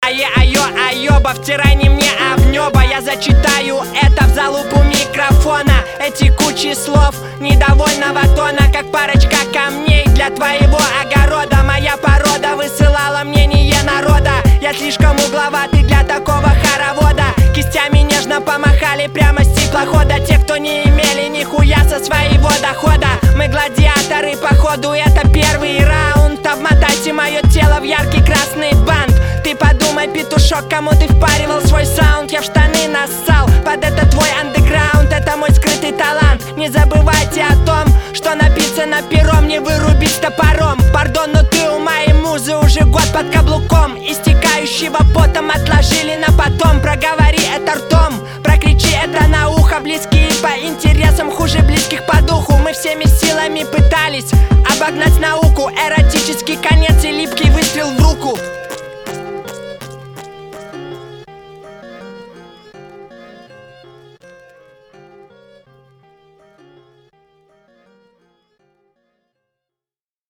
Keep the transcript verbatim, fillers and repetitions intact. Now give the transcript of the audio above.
Ае, айо, айоба, втирай не мне, а в небо. Я зачитаю это в залупу микрофона. Эти кучи слов недовольного тона, как парочка камней для твоего огорода. Моя порода высылала мнение народа. Я слишком угловатый для такого хоровода. Кистями нежно помахали прямо с теплохода те, кто не имели нихуя со своего дохода. Мы гладиаторы, походу это первый раунд. Обмотайте мое тело в яркий красный бант. Ты подумай, петушок, кому ты впаривал свой саунд. Я в штаны нассал под этот твой андеграунд. Это мой скрытый талант. Не забывайте о том, что написано пером, не вырубить топором. Пардон, но ты у моей музы уже год под каблуком. Истекающего потом отложили на потом. Проговори это ртом, прокричи это на ухо. Близкие по интересам, хуже близких по духу. Мы всеми силами пытались обогнать науку. Эротический конец и липкий выстрел в руку.